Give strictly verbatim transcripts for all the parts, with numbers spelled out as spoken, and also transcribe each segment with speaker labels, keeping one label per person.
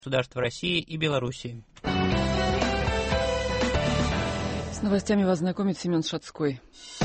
Speaker 1: государств России и Белоруссии.
Speaker 2: С новостями вас знакомит Семен Шацкой.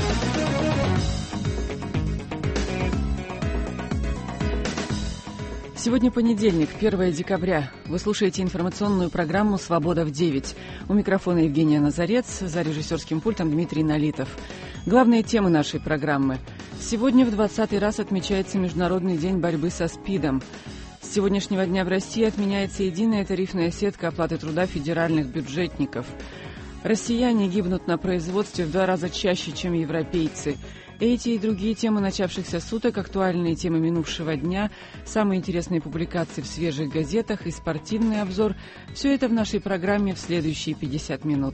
Speaker 2: Сегодня понедельник, первое декабря. Вы слушаете информационную программу «Свобода в девять». У микрофона Евгения Назарец, за режиссерским пультом Дмитрий Налитов. Главные темы нашей программы. Сегодня в двадцатый раз отмечается Международный день борьбы со СПИДом. С сегодняшнего дня в России отменяется единая тарифная сетка оплаты труда федеральных бюджетников. Россияне гибнут на производстве в два раза чаще, чем европейцы. Эти и другие темы начавшихся суток, актуальные темы минувшего дня, самые интересные публикации в свежих газетах и спортивный обзор – все это в нашей программе в следующие пятьдесят минут.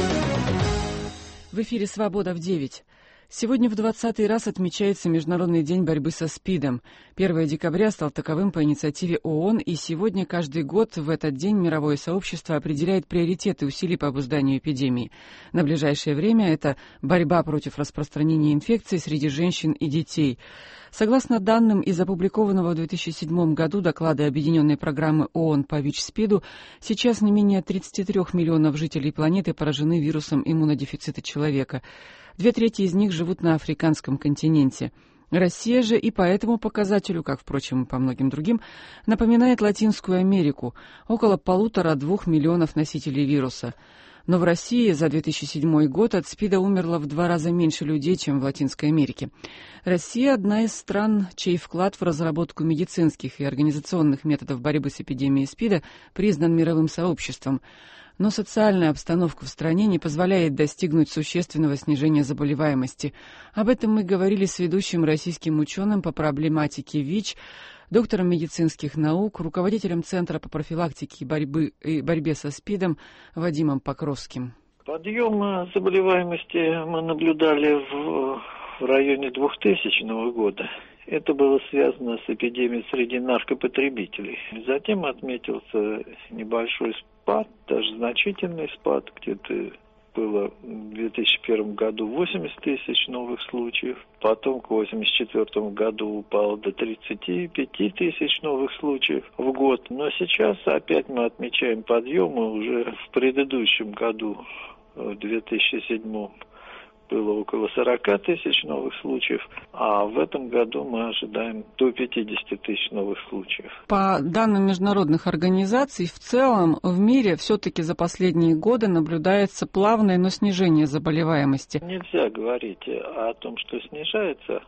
Speaker 2: В эфире «Свобода в девять». Сегодня в двадцатый раз отмечается Международный день борьбы со СПИДом. первое декабря стал таковым по инициативе ООН, и сегодня каждый год в этот день мировое сообщество определяет приоритеты усилий по обузданию эпидемии. На ближайшее время это борьба против распространения инфекции среди женщин и детей. Согласно данным из опубликованного в две тысячи седьмом году доклада Объединенной программы ООН по ВИЧ-СПИДу, сейчас не менее тридцати трёх миллионов жителей планеты поражены вирусом иммунодефицита человека. Две трети из них живут на африканском континенте. Россия же и по этому показателю, как, впрочем, и по многим другим, напоминает Латинскую Америку – около полутора-двух миллионов носителей вируса. Но в России за две тысячи седьмой год от СПИДа умерло в два раза меньше людей, чем в Латинской Америке. Россия – одна из стран, чей вклад в разработку медицинских и организационных методов борьбы с эпидемией СПИДа признан мировым сообществом. Но социальная обстановка в стране не позволяет достигнуть существенного снижения заболеваемости. Об этом мы говорили с ведущим российским ученым по проблематике ВИЧ, доктором медицинских наук, руководителем Центра по профилактике и, борьбы, и борьбе со СПИДом Вадимом Покровским.
Speaker 3: Подъем заболеваемости мы наблюдали в, в районе двухтысячного года. Это было связано с эпидемией среди наркопотребителей. Затем отметился небольшой спад, даже значительный спад, где-то было в две тысячи первом году восемьдесят тысяч новых случаев, потом к восемьдесят четвёртому году упало до тридцати пяти тысяч новых случаев в год. Но сейчас опять мы отмечаем подъемы. Уже в предыдущем году, в две тысячи седьмом, было около сорока тысяч новых случаев, а в этом году мы ожидаем до пятидесяти тысяч новых случаев.
Speaker 2: По данным международных организаций, в целом в мире все-таки за последние годы наблюдается плавное, но снижение заболеваемости.
Speaker 3: Нельзя говорить о том, что снижается.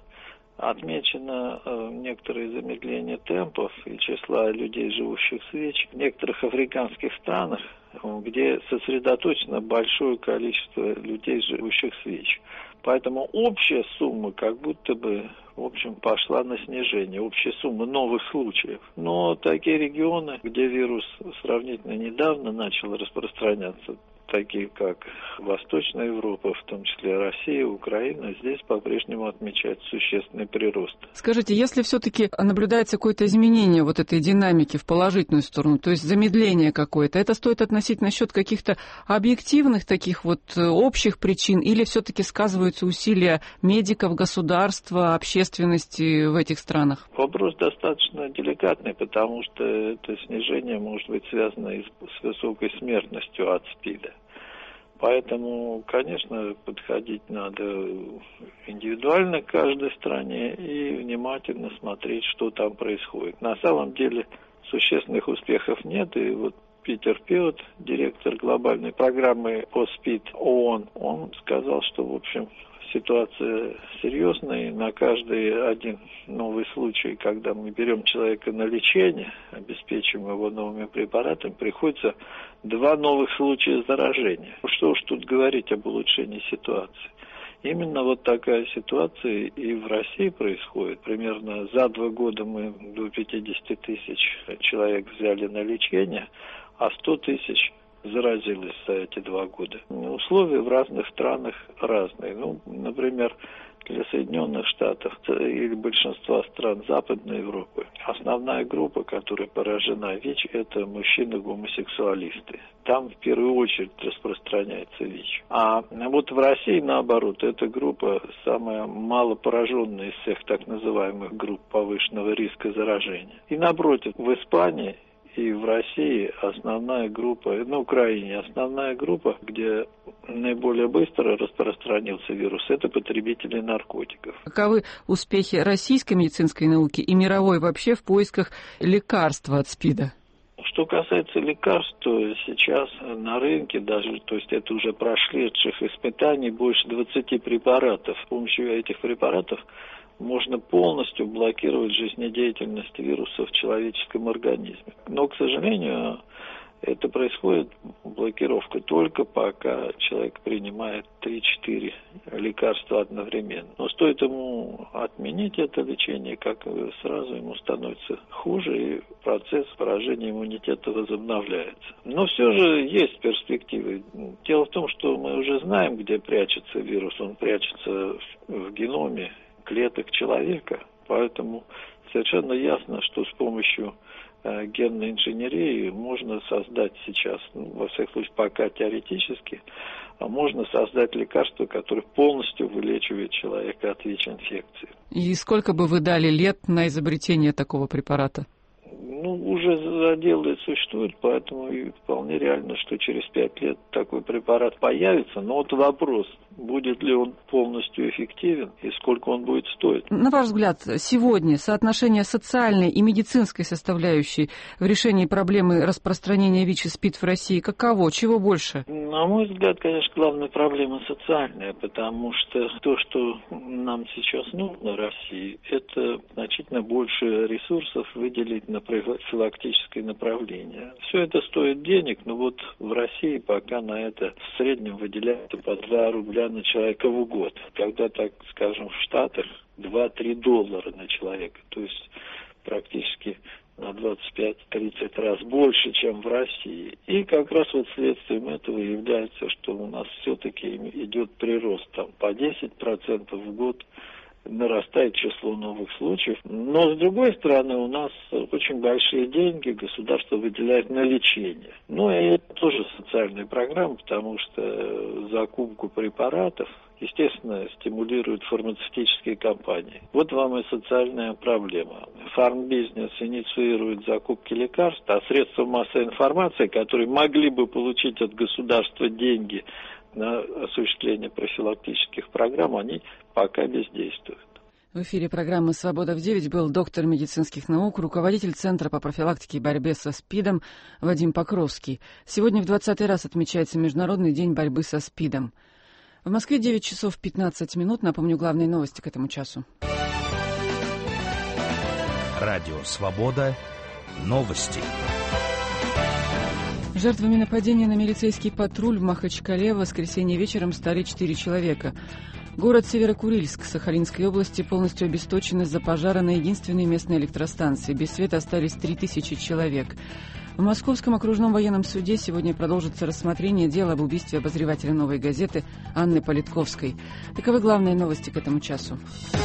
Speaker 3: Отмечено э, некоторое замедление темпов и числа людей, живущих с ВИЧ, в некоторых африканских странах, где сосредоточено большое количество людей, живущих с ВИЧ. Поэтому общая сумма как будто бы, в общем, пошла на снижение, общая сумма новых случаев. Но такие регионы, где вирус сравнительно недавно начал распространяться, такие как Восточная Европа, в том числе Россия, Украина, здесь по-прежнему отмечается существенный прирост.
Speaker 2: Скажите, если все-таки наблюдается какое-то изменение вот этой динамики в положительную сторону, то есть замедление какое-то, это стоит относить насчет каких-то объективных таких вот общих причин, или все-таки сказываются усилия медиков, государства, общественности в этих странах?
Speaker 3: Вопрос достаточно деликатный, потому что это снижение может быть связано с высокой смертностью от СПИДа. Поэтому, конечно, подходить надо индивидуально к каждой стране и внимательно смотреть, что там происходит. На самом деле существенных успехов нет, и вот Питер Пиот, директор глобальной программы по СПИД ООН, он сказал, что, в общем, ситуация серьезная, и на каждый один новый случай, когда мы берем человека на лечение, обеспечиваем его новыми препаратами, приходится два новых случая заражения. Что уж тут говорить об улучшении ситуации. Именно вот такая ситуация и в России происходит. Примерно за два года мы до пятидесяти тысяч человек взяли на лечение, а сто тысяч заразились за эти два года. Условия в разных странах разные. Ну, например, для Соединенных Штатов или большинства стран Западной Европы основная группа, которая поражена ВИЧ, это мужчины-гомосексуалисты. Там в первую очередь распространяется ВИЧ. А вот в России, наоборот, эта группа самая мало пораженная из всех так называемых групп повышенного риска заражения. И напротив, в Испании и в России основная группа, на Украине основная группа, где наиболее быстро распространился вирус, это потребители наркотиков.
Speaker 2: Каковы успехи российской медицинской науки и мировой вообще в поисках лекарства от СПИДа?
Speaker 3: Что касается лекарств, то сейчас на рынке даже, то есть это уже прошедших испытаний, больше двадцати препаратов. С помощью этих препаратов можно полностью блокировать жизнедеятельность вируса в человеческом организме. Но, к сожалению, это происходит, блокировка, только пока человек принимает три-четыре лекарства одновременно. Но стоит ему отменить это лечение, как сразу ему становится хуже, и процесс поражения иммунитета возобновляется. Но все же есть перспективы. Дело в том, что мы уже знаем, где прячется вирус. Он прячется в геноме клеток человека, поэтому совершенно ясно, что с помощью э, генной инженерии можно создать сейчас, ну, во всяком случае пока теоретически, а можно создать лекарство, которое полностью вылечивает человека от ВИЧ-инфекции.
Speaker 2: И сколько бы вы дали лет на изобретение такого препарата?
Speaker 3: Ну, уже заделы существуют, поэтому и вполне реально, что через пять лет такой препарат появится. Но вот вопрос, будет ли он полностью эффективен и сколько он будет стоить.
Speaker 2: На ваш взгляд, сегодня соотношение социальной и медицинской составляющей в решении проблемы распространения ВИЧ и СПИД в России каково? Чего больше?
Speaker 3: На мой взгляд, конечно, главная проблема социальная, потому что то, что нам сейчас нужно в России, это значительно больше ресурсов выделить на профилактическое направление. Все это стоит денег, но вот в России пока на это в среднем выделяется по два рубля на человека в год. Когда, так скажем, в Штатах два-три доллара на человека, то есть практически на двадцать пять-тридцать раз больше, чем в России. И как раз вот следствием этого является, что у нас все-таки идет прирост там по десять процентов в год, нарастает число новых случаев. Но, с другой стороны, у нас очень большие деньги государство выделяет на лечение. Ну, и это тоже социальная программа, потому что закупку препаратов, естественно, стимулируют фармацевтические компании. Вот вам и социальная проблема. Фармбизнес инициирует закупки лекарств, а средства массовой информации, которые могли бы получить от государства деньги на осуществление профилактических программ, они пока бездействуют.
Speaker 2: В эфире программы «Свобода в девять» был доктор медицинских наук, руководитель Центра по профилактике и борьбе со СПИДом Вадим Покровский. Сегодня в двадцатый раз отмечается Международный день борьбы со СПИДом. В Москве девять часов пятнадцать минут. Напомню, главные новости к этому часу.
Speaker 4: Радио «Свобода». Новости.
Speaker 2: Жертвами нападения на милицейский патруль в Махачкале в воскресенье вечером стали четыре человека. Город Северокурильск Сахалинской области полностью обесточен из-за пожара на единственной местной электростанции. Без света остались три тысячи человек. В Московском окружном военном суде сегодня продолжится рассмотрение дела об убийстве обозревателя «Новой газеты» Анны Политковской. Таковы главные новости к этому часу.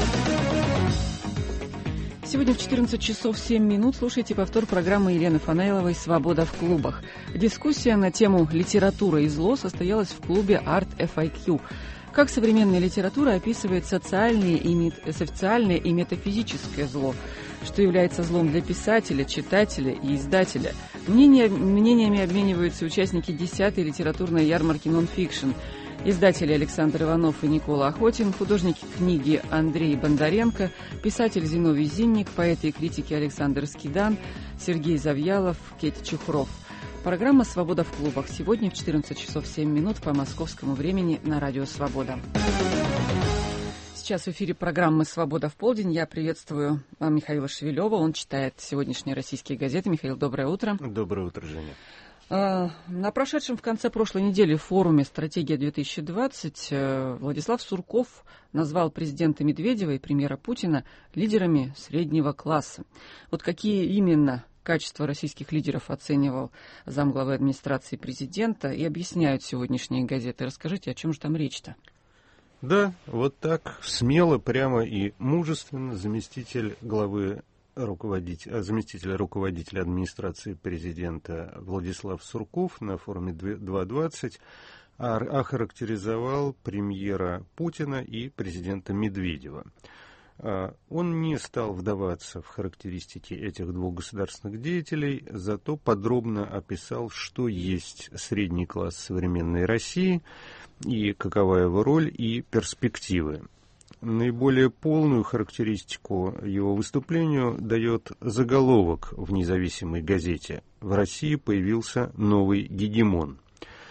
Speaker 2: Сегодня в четырнадцать часов семь минут слушайте повтор программы Елены Фанаиловой «Свобода в клубах». Дискуссия на тему «Литература и зло» состоялась в клубе Art эф ай кью. Как современная литература описывает социальное и, мет... социальное и метафизическое зло, что является злом для писателя, читателя и издателя. Мнения... Мнениями обмениваются участники десятой литературной ярмарки «Нонфикшн». Издатели Александр Иванов и Никола Охотин, художники книги Андрей Бондаренко, писатель Зиновий Зинник, поэты и критики Александр Скидан, Сергей Завьялов, Кетя Чухров. Программа «Свобода в клубах» сегодня в четырнадцать часов семь минут по московскому времени на радио «Свобода». Сейчас в эфире программы «Свобода в полдень». Я приветствую Михаила Шевелева. Он читает сегодняшние российские газеты. Михаил, доброе утро.
Speaker 5: Доброе утро, Женя.
Speaker 2: На прошедшем в конце прошлой недели форуме «Стратегия-две тысячи двадцать» Владислав Сурков назвал президента Медведева и премьера Путина лидерами среднего класса. Вот какие именно качества российских лидеров оценивал замглавы администрации президента и объясняют сегодняшние газеты. Расскажите, о чем же там речь-то?
Speaker 5: Да, вот так смело, прямо и мужественно заместитель главы руководитель, заместителя руководителя администрации президента Владислав Сурков на форуме два двадцать охарактеризовал премьера Путина и президента Медведева. Он не стал вдаваться в характеристики этих двух государственных деятелей, зато подробно описал, что есть средний класс современной России и какова его роль и перспективы. Наиболее полную характеристику его выступлению дает заголовок в независимой газете. В России появился новый гегемон.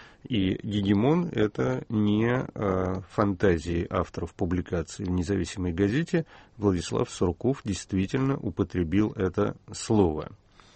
Speaker 5: И гегемон – это не а, фантазии авторов публикаций в независимой газете. Владислав Сурков действительно употребил это слово.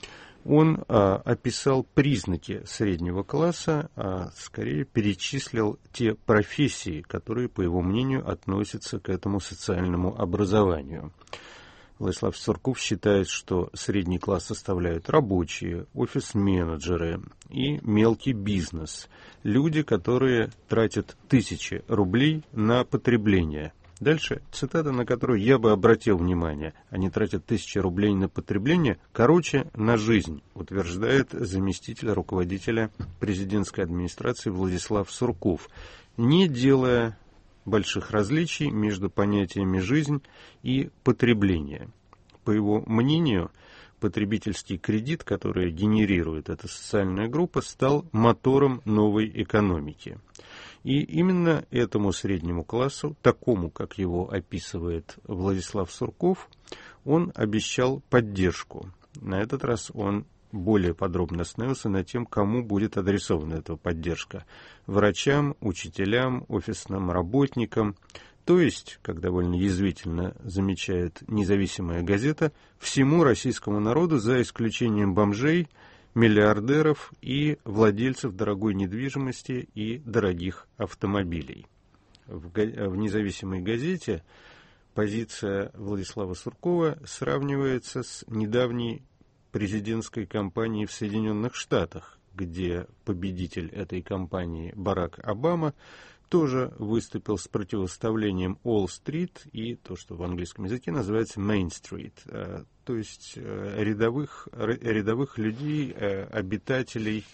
Speaker 5: Он а, описал признаки среднего класса, а скорее перечислил те профессии, которые, по его мнению, относятся к этому социальному образованию. Владислав Сурков считает, что средний класс составляют рабочие, офис-менеджеры и мелкий бизнес. Люди, которые тратят тысячи рублей на потребление. Дальше цитата, на которую я бы обратил внимание. Они тратят тысячи рублей на потребление, короче, на жизнь, утверждает заместитель руководителя президентской администрации Владислав Сурков, не делая больших различий между понятиями «жизнь» и «потребление». По его мнению, потребительский кредит, который генерирует эта социальная группа, стал мотором новой экономики. И именно этому среднему классу, такому, как его описывает Владислав Сурков, он обещал поддержку. На этот раз он более подробно остановился над тем, кому будет адресована эта поддержка. Врачам, учителям, офисным работникам. То есть, как довольно язвительно замечает независимая газета, всему российскому народу, за исключением бомжей, миллиардеров и владельцев дорогой недвижимости и дорогих автомобилей. В, в независимой газете позиция Владислава Суркова сравнивается с недавней президентской кампанией в Соединенных Штатах, где победитель этой кампании Барак Обама тоже выступил с противоставлением Уолл-стрит и то, что в английском языке называется Мейн-стрит, то есть рядовых, рядовых людей, обитателей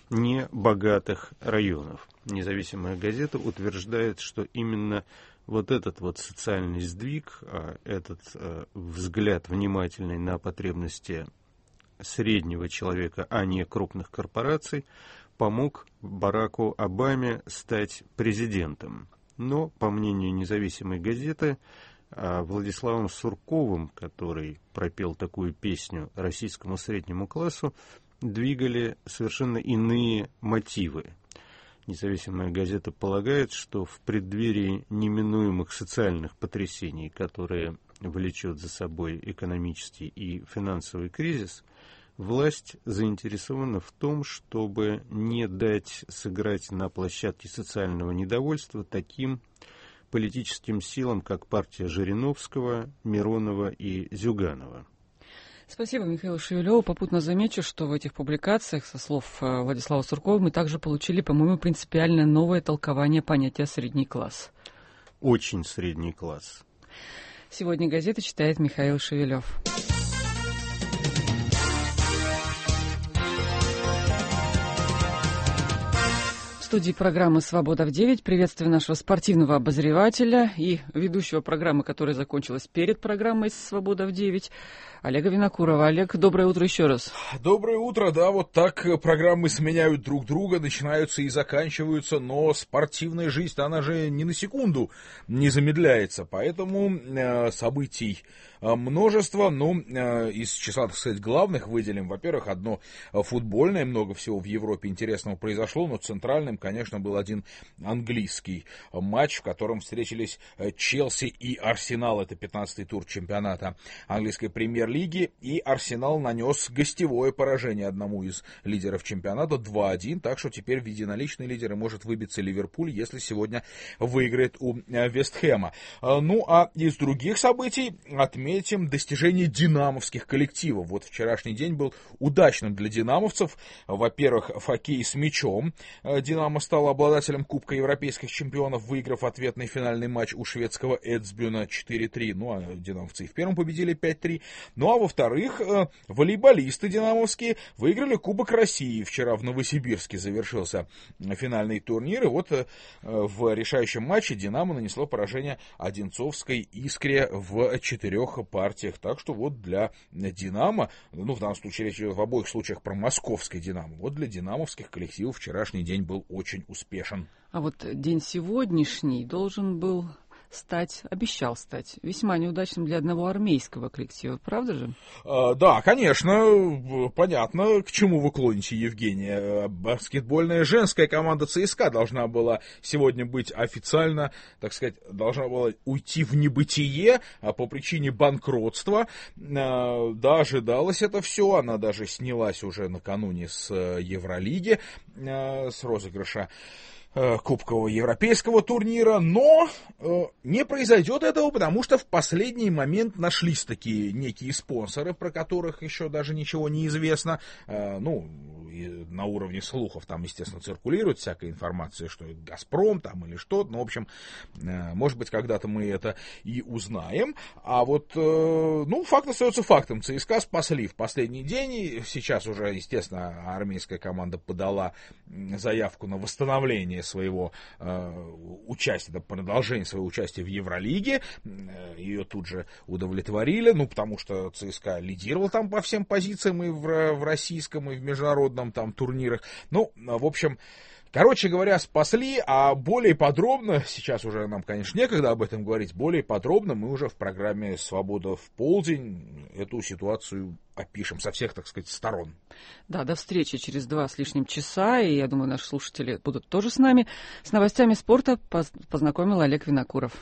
Speaker 5: небогатых районов. Независимая газета утверждает, что именно вот этот вот социальный сдвиг, этот взгляд внимательный на потребности среднего человека, а не крупных корпораций, помог Бараку Обаме стать президентом. Но, по мнению независимой газеты, Владиславом Сурковым, который пропел такую песню российскому среднему классу, двигали совершенно иные мотивы. Независимая газета полагает, что в преддверии неминуемых социальных потрясений, которые влечет за собой экономический и финансовый кризис, власть заинтересована в том, чтобы не дать сыграть на площадке социального недовольства таким политическим силам, как партия Жириновского, Миронова и Зюганова.
Speaker 2: Спасибо, Михаил Шевелев. Попутно замечу, что в этих публикациях, со слов Владислава Суркова, мы также получили, по-моему, принципиально новое толкование понятия «средний класс».
Speaker 5: Очень средний класс.
Speaker 2: Сегодня газета читает Михаил Шевелев. В студии программы «Свобода в девять». Приветствую нашего спортивного обозревателя и ведущего программы, которая закончилась перед программой «Свобода в девять», Олега Винокурова. Олег, доброе утро еще раз.
Speaker 6: Доброе утро, да, вот так программы сменяют друг друга, начинаются и заканчиваются, но спортивная жизнь, она же ни на секунду не замедляется, поэтому э, событий э, множество, ну, э, из числа, так сказать, главных выделим, во-первых, одно футбольное, много всего в Европе интересного произошло, но центральным, конечно, был один английский матч, в котором встретились Челси и Арсенал, это пятнадцатый тур чемпионата английской премьер-лиги, и Арсенал нанес гостевое поражение одному из лидеров чемпионата два один, так что теперь в единоличные лидеры может выбиться Ливерпуль, если сегодня выиграет у Вест-Хэма. Ну, а из других событий отметим достижение динамовских коллективов. Вот вчерашний день был удачным для динамовцев. Во-первых, в хоккее с мячом Динамо «Динамо» стало обладателем Кубка европейских чемпионов, выиграв ответный финальный матч у шведского Эдсбюна четыре три. Ну, а динамовцы и в первом победили пять три. Ну, а во-вторых, волейболисты динамовские выиграли Кубок России. Вчера в Новосибирске завершился финальный турнир. И вот в решающем матче «Динамо» нанесло поражение одинцовской «Искре» в четырех партиях. Так что вот для «Динамо», ну, в данном случае речь идет в обоих случаях про московский «Динамо», вот для динамовских коллективов вчерашний день был очень успешен.
Speaker 2: А вот день сегодняшний должен был стать, обещал стать весьма неудачным для одного армейского коллектива, правда же?
Speaker 6: А, да, конечно, понятно, к чему вы клоните, Евгения. Баскетбольная женская команда ЦСКА должна была сегодня быть официально, так сказать, должна была уйти в небытие по причине банкротства. А, да, ожидалось это все, она даже снялась уже накануне с Евролиги, а, с розыгрыша кубкового европейского турнира, но э, не произойдет этого, потому что в последний момент нашлись такие некие спонсоры, про которых еще даже ничего не известно. Э, ну, и на уровне слухов там, естественно, циркулирует всякая информация, что это «Газпром» там или что-то. Ну, в общем, э, может быть, когда-то мы это и узнаем. А вот, э, ну, факт остается фактом. ЦСКА спасли в последний день. Сейчас уже, естественно, армейская команда подала заявку на восстановление своего э, участия, да, продолжение своего участия в Евролиге. Ее тут же удовлетворили, ну, потому что ЦСКА лидировал там по всем позициям и в, в российском, и в международном там турнирах. Ну, в общем, короче говоря, спасли, а более подробно, сейчас уже нам, конечно, некогда об этом говорить, более подробно мы уже в программе «Свобода в полдень» эту ситуацию опишем со всех, так сказать, сторон.
Speaker 2: Да, до встречи через два с лишним часа, и я думаю, наши слушатели будут тоже с нами. С новостями спорта познакомил Олег Винокуров.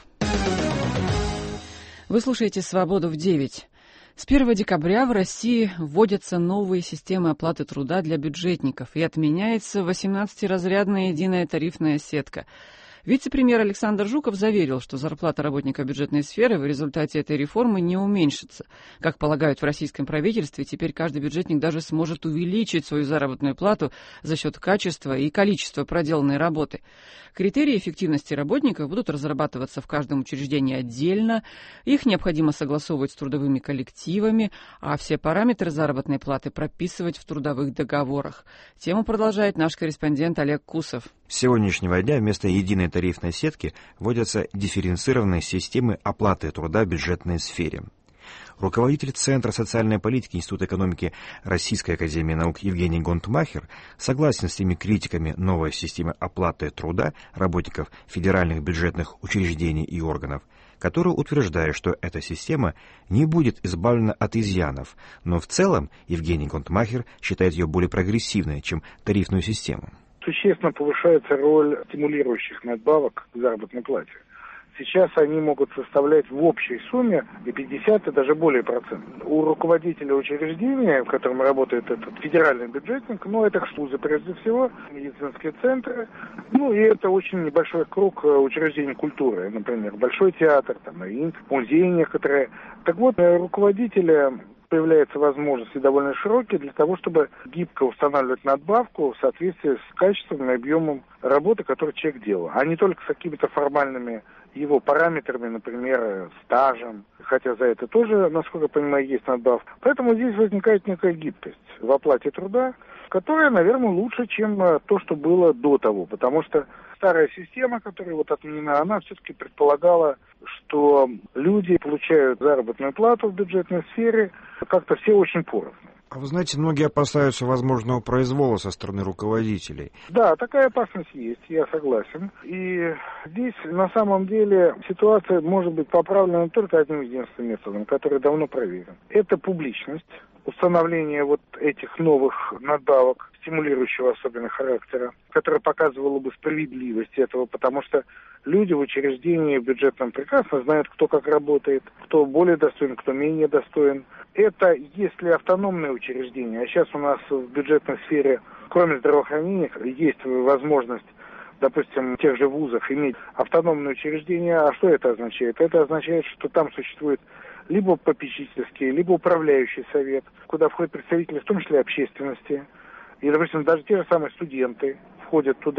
Speaker 2: Вы слушаете «Свободу в девять». С первого декабря в России вводятся новые системы оплаты труда для бюджетников и отменяется восемнадцатиразрядная единая тарифная сетка. Вице-премьер Александр Жуков заверил, что зарплата работника бюджетной сферы в результате этой реформы не уменьшится. Как полагают в российском правительстве, теперь каждый бюджетник даже сможет увеличить свою заработную плату за счет качества и количества проделанной работы. Критерии эффективности работников будут разрабатываться в каждом учреждении отдельно, их необходимо согласовывать с трудовыми коллективами, а все параметры заработной платы прописывать в трудовых договорах. Тему продолжает наш корреспондент Олег Кусов.
Speaker 7: С сегодняшнего дня вместо единой тарифной сетки вводятся дифференцированные системы оплаты труда в бюджетной сфере. Руководитель Центра социальной политики Института экономики Российской академии наук Евгений Гонтмахер согласен с теми критиками новой системы оплаты труда работников федеральных бюджетных учреждений и органов, которые утверждают, что эта система не будет избавлена от изъянов, но в целом Евгений Гонтмахер считает ее более прогрессивной, чем тарифную систему.
Speaker 8: Существенно повышается роль стимулирующих надбавок к заработной плате. Сейчас они могут составлять в общей сумме и пятьдесят, и даже более процентов. У руководителя учреждения, в котором работает этот федеральный бюджетник, ну, это вузы прежде всего, медицинские центры, ну, и это очень небольшой круг учреждений культуры, например, Большой театр, там, и музеи некоторые. Так вот, руководителя появляется возможности довольно широкие для того, чтобы гибко устанавливать надбавку в соответствии с качеством и объемом работы, которую человек делал, а не только с какими-то формальными его параметрами, например, стажем, хотя за это тоже, насколько я понимаю, есть надбавка. Поэтому здесь возникает некая гибкость в оплате труда, которая, наверное, лучше, чем то, что было до того, потому что старая система, которая вот отменена, она все-таки предполагала, что люди получают заработную плату в бюджетной сфере как-то все очень поровну.
Speaker 7: А вы знаете, многие опасаются возможного произвола со стороны руководителей.
Speaker 8: Да, такая опасность есть, я согласен. И здесь на самом деле ситуация может быть поправлена только одним единственным методом, который давно проверен. Это публичность, установление вот этих новых надбавок, стимулирующего особенно характера, которое показывало бы справедливость этого, потому что люди в учреждении бюджетном прекрасно знают, кто как работает, кто более достоин, кто менее достоин. Это если автономные учреждения, а сейчас у нас в бюджетной сфере, кроме здравоохранения, есть возможность, допустим, тех же вузов иметь автономные учреждения. А что это означает? Это означает, что там существует либо попечительский, либо управляющий совет, куда входят представители, в том числе общественности. И, допустим, даже те же самые студенты входят туда.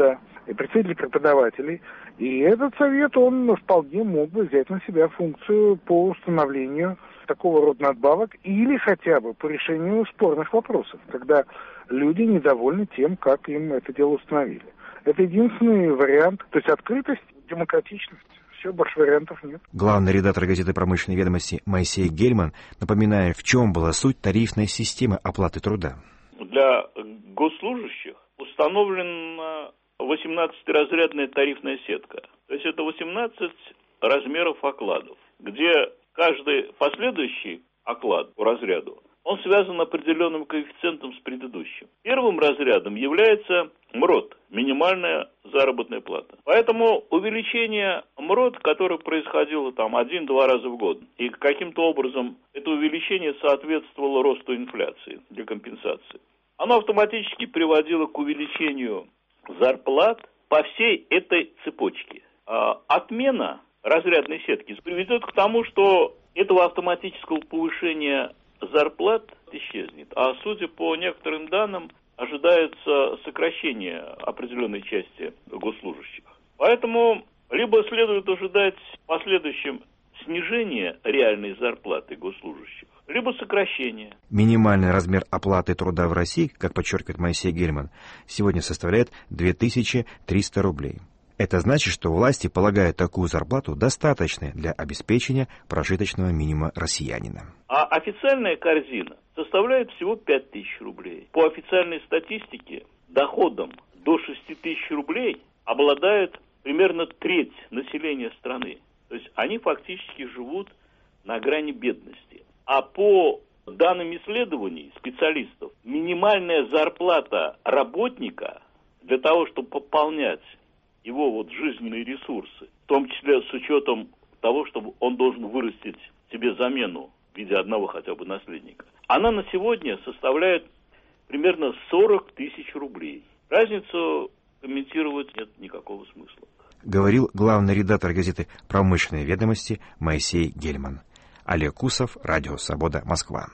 Speaker 8: и представители преподавателей. И этот совет, он вполне мог бы взять на себя функцию по установлению такого рода надбавок или хотя бы по решению спорных вопросов, когда люди недовольны тем, как им это дело установили. Это единственный вариант, то есть открытость, демократичность. Все, больше вариантов нет.
Speaker 7: Главный редактор газеты «Промышленные ведомости» Моисей Гельман напоминает, в чем была суть тарифной системы оплаты труда.
Speaker 9: Для госслужащих установлена восемнадцатиразрядная тарифная сетка. То есть это восемнадцать размеров окладов, где каждый последующий оклад по разряду, он связан определенным коэффициентом с предыдущим. Первым разрядом является МРОТ, минимальная заработная плата. Поэтому увеличение МРОТ, которое происходило там один-два раза в год, и каким-то образом это увеличение соответствовало росту инфляции для компенсации, оно автоматически приводило к увеличению зарплат по всей этой цепочке. А отмена разрядной сетки приведет к тому, что этого автоматического повышения зарплат исчезнет. А судя по некоторым данным, ожидается сокращение определенной части госслужащих. Поэтому либо следует ожидать в последующем снижения реальной зарплаты госслужащих, либо сокращение.
Speaker 7: Минимальный размер оплаты труда в России, как подчеркивает Моисей Гельман, сегодня составляет две тысячи триста рублей. Это значит, что власти полагают такую зарплату достаточной для обеспечения прожиточного минимума россиянина.
Speaker 9: А официальная корзина составляет всего пять тысяч рублей. По официальной статистике доходом до шести тысяч рублей обладает примерно треть населения страны. То есть они фактически живут на грани бедности. А по данным исследований специалистов, минимальная зарплата работника для того, чтобы пополнять его вот жизненные ресурсы, в том числе с учетом того, чтобы он должен вырастить себе замену в виде одного хотя бы наследника, она на сегодня составляет примерно сорок тысяч рублей. Разницу комментировать нет никакого смысла.
Speaker 7: Говорил главный редактор газеты «Промышленные ведомости» Моисей Гельман. Олег Кусов, Радио Свобода, Москва.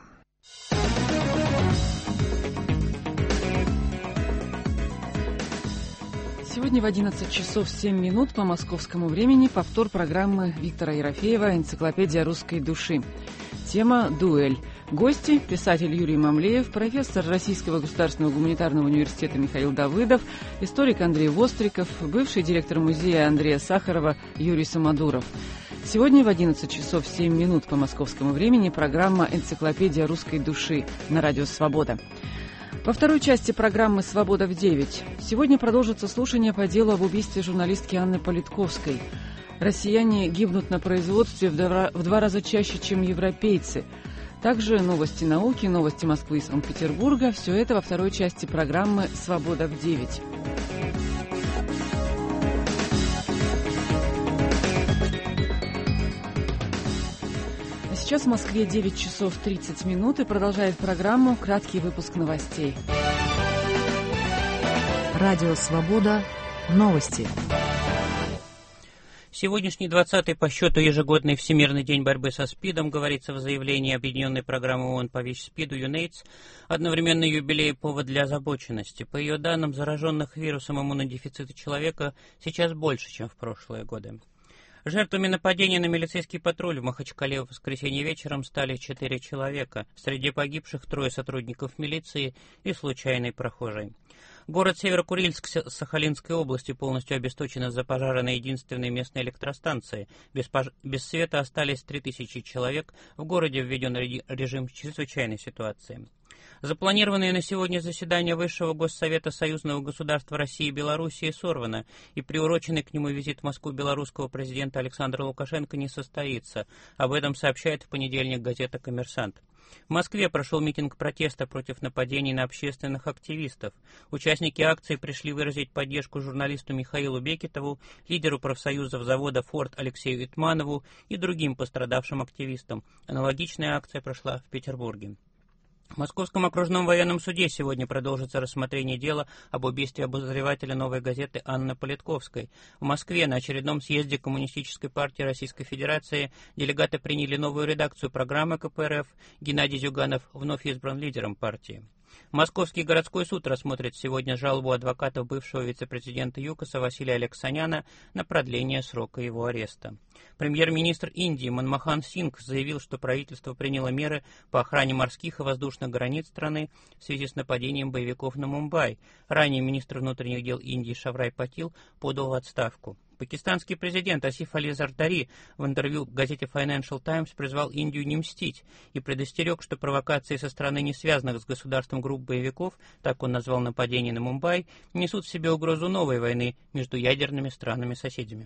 Speaker 2: Сегодня в одиннадцать часов семь минут по московскому времени повтор программы Виктора Ерофеева «Энциклопедия русской души». Тема «Дуэль». Гости – писатель Юрий Мамлеев, профессор Российского государственного гуманитарного университета Михаил Давыдов, историк Андрей Востриков, бывший директор музея Андрея Сахарова Юрий Самодуров. Сегодня в одиннадцать часов семь минут по московскому времени программа «Энциклопедия русской души» на Радио Свобода. Во второй части программы «Свобода в девять» сегодня продолжится слушание по делу об убийстве журналистки Анны Политковской. Россияне гибнут на производстве в два, в два раза чаще, чем европейцы. Также новости науки, новости Москвы и Санкт-Петербурга. Все это во второй части программы «Свобода в девять». Сейчас в Москве девять часов тридцать минут и продолжает программу краткий выпуск новостей.
Speaker 10: Радио Свобода. Новости.
Speaker 1: Сегодняшний двадцатый по счету ежегодный Всемирный день борьбы со СПИДом, говорится в заявлении Объединенной программы ООН по ВИЧ-СПИДу ЮНЕЙДС, одновременно юбилей повод для озабоченности. По ее данным, зараженных вирусом иммунодефицита человека сейчас больше, чем в прошлые годы. Жертвами нападения на милицейский патруль в Махачкале в воскресенье вечером стали четыре человека. Среди погибших трое сотрудников милиции и случайный прохожий. Город Северокурильск Сахалинской области полностью обесточен из-за пожара на единственной местной электростанции. Без, пож... Без света остались три тысячи человек. В городе введен режим чрезвычайной ситуации. Запланированное на сегодня заседание Высшего Госсовета Союзного государства России и Белоруссии сорвано, и приуроченный к нему визит в Москву белорусского президента Александра Лукашенко не состоится. Об этом сообщает в понедельник газета «Коммерсант». В Москве прошел митинг протеста против нападений на общественных активистов. Участники акции пришли выразить поддержку журналисту Михаилу Бекетову, лидеру профсоюзов завода «Форд» Алексею Итманову и другим пострадавшим активистам. Аналогичная акция прошла в Петербурге. В Московском окружном военном суде сегодня продолжится рассмотрение дела об убийстве обозревателя «Новой газеты» Анны Политковской. В Москве на очередном съезде Коммунистической партии Российской Федерации делегаты приняли новую редакцию программы КПРФ. Геннадий Зюганов вновь избран лидером партии. Московский городской суд рассмотрит сегодня жалобу адвокатов бывшего вице-президента ЮКОСа Василия Алексаняна на продление срока его ареста. Премьер-министр Индии Манмохан Сингх заявил, что правительство приняло меры по охране морских и воздушных границ страны в связи с нападением боевиков на Мумбай. Ранее министр внутренних дел Индии Шаврай Патил подал в отставку. Пакистанский президент Асиф Али Зардари в интервью газете Financial Times призвал Индию не мстить и предостерег, что провокации со стороны не связанных с государством групп боевиков, так он назвал нападение на Мумбай, несут в себе угрозу новой войны между ядерными странами-соседями.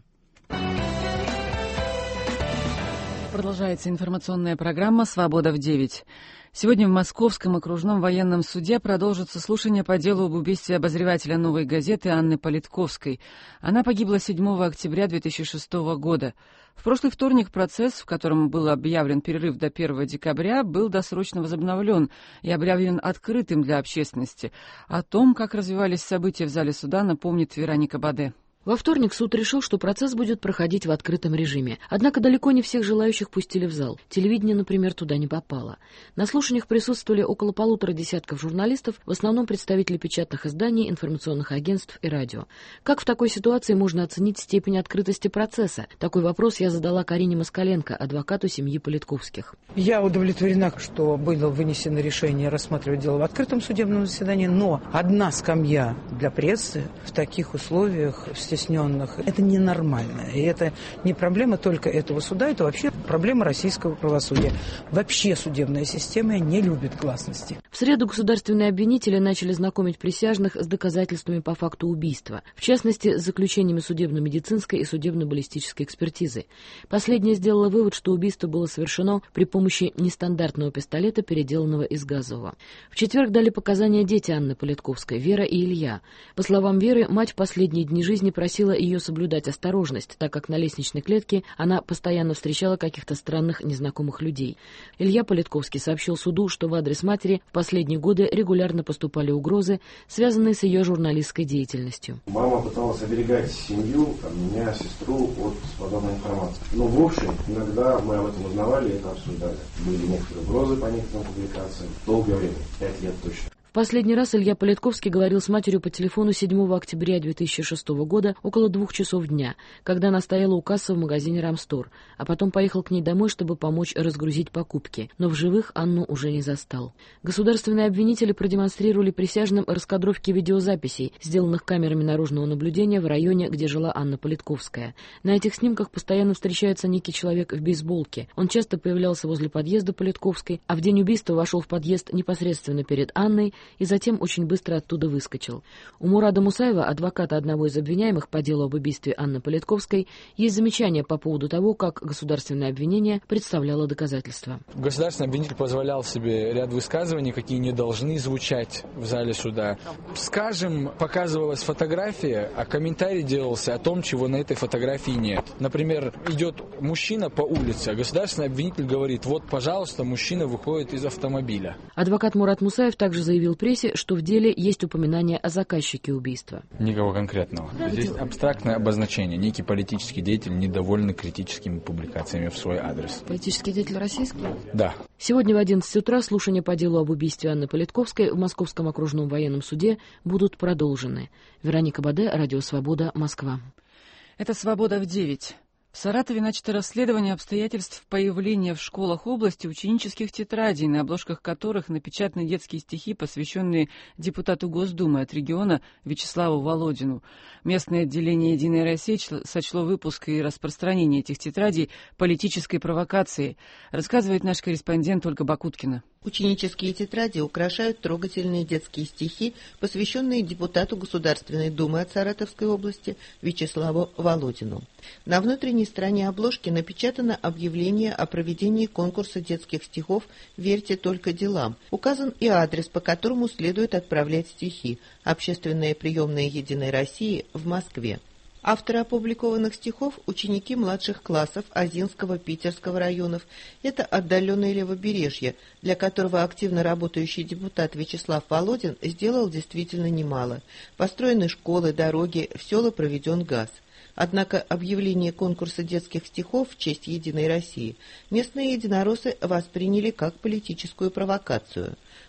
Speaker 2: Продолжается информационная программа «Свобода в девять». Сегодня в Московском окружном военном суде продолжится слушание по делу об убийстве обозревателя «Новой газеты» Анны Политковской. Она погибла седьмого октября две тысячи шестого года. В прошлый вторник процесс, в котором был объявлен перерыв до первого декабря, был досрочно возобновлен и объявлен открытым для общественности. О том, как развивались события в зале суда, напомнит Вероника Баде.
Speaker 11: Во вторник суд решил, что процесс будет проходить в открытом режиме. Однако далеко не всех желающих пустили в зал. Телевидение, например, туда не попало. На слушаниях присутствовали около полутора десятков журналистов, в основном представители печатных изданий, информационных агентств и радио. Как в такой ситуации можно оценить степень открытости процесса? Такой вопрос я задала Карине Москаленко, адвокату семьи Политковских.
Speaker 12: Я удовлетворена, что было вынесено решение рассматривать дело в открытом судебном заседании, но одна скамья для прессы в таких условиях стесненных, это ненормально. И это не проблема только этого суда, это вообще проблема российского правосудия. Вообще судебная система не любит гласности.
Speaker 11: В среду государственные обвинители начали знакомить присяжных с доказательствами по факту убийства, в частности, с заключениями судебно-медицинской и судебно-баллистической экспертизы. Последняя сделала вывод, что убийство было совершено при помощи нестандартного пистолета, переделанного из газового. В четверг дали показания дети Анны Политковской, Вера и Илья. По словам Веры, мать в последние дни жизни просила ее соблюдать осторожность, так как на лестничной клетке она постоянно встречала каких-то странных незнакомых людей. Илья Политковский сообщил суду, что в адрес матери в последние годы регулярно поступали угрозы, связанные с ее журналистской деятельностью.
Speaker 13: Мама пыталась оберегать семью, меня, сестру от подобной информации. Но в общем, иногда мы об этом узнавали и это обсуждали. Были некоторые угрозы по некоторым публикациям. Долгое время, пять лет точно.
Speaker 11: В последний раз Илья Политковский говорил с матерью по телефону седьмого октября две тысячи шестого года около двух часов дня, когда она стояла у кассы в магазине «Рамстор», а потом поехал к ней домой, чтобы помочь разгрузить покупки, но в живых Анну уже не застал. Государственные обвинители продемонстрировали присяжным раскадровки видеозаписей, сделанных камерами наружного наблюдения в районе, где жила Анна Политковская. На этих снимках постоянно встречается некий человек в бейсболке. Он часто появлялся возле подъезда Политковской, а в день убийства вошел в подъезд непосредственно перед Анной и затем очень быстро оттуда выскочил. У Мурада Мусаева, адвоката одного из обвиняемых по делу об убийстве Анны Политковской, есть замечания по поводу того, как государственное обвинение представляло доказательства.
Speaker 14: Государственный обвинитель позволял себе ряд высказываний, какие не должны звучать в зале суда. Скажем, показывалась фотография, а комментарий делался о том, чего на этой фотографии нет. Например, идет мужчина по улице, а государственный обвинитель говорит: вот, пожалуйста, мужчина выходит из автомобиля.
Speaker 11: Адвокат Мурад Мусаев также заявил прессе, что в деле есть упоминание о заказчике убийства.
Speaker 14: Никого конкретного. Здесь абстрактное обозначение. Некий политический деятель недовольный критическими публикациями в свой адрес.
Speaker 11: Политический деятель российский?
Speaker 14: Да.
Speaker 11: Сегодня в одиннадцать утра слушания по делу об убийстве Анны Политковской в Московском окружном военном суде будут продолжены. Вероника Баде, Радио Свобода, Москва.
Speaker 2: Это «Свобода в девять». В Саратове начато расследование обстоятельств появления в школах области ученических тетрадей, на обложках которых напечатаны детские стихи, посвященные депутату Госдумы от региона Вячеславу Володину. Местное отделение «Единой России» сочло выпуск и распространение этих тетрадей политической провокацией, рассказывает наш корреспондент Ольга Бакуткина.
Speaker 15: Ученические тетради украшают трогательные детские стихи, посвященные депутату Государственной Думы от Саратовской области Вячеславу Володину. На внутренней стороне обложки напечатано объявление о проведении конкурса детских стихов «Верьте только делам». Указан и адрес, по которому следует отправлять стихи – Общественная приемная Единой России в Москве. Авторы опубликованных стихов – ученики младших классов Озинского, Питерского районов. Это отдаленное левобережье, для которого активно работающий депутат Вячеслав Володин сделал действительно немало. Построены школы, дороги, в села проведен газ. Однако объявление конкурса детских стихов в честь Единой России местные единороссы восприняли как политическую провокацию.